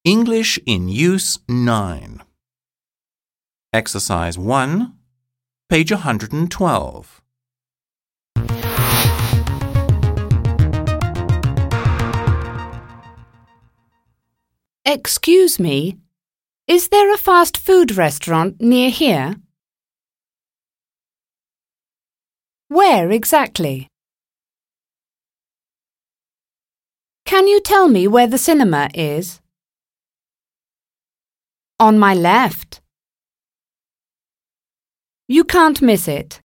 English in Use 9. Exercise 1, page 112. Excuse me, is there a fast food restaurant near here? Where exactly? Can you tell me where the cinema is? On my left. You can't miss it.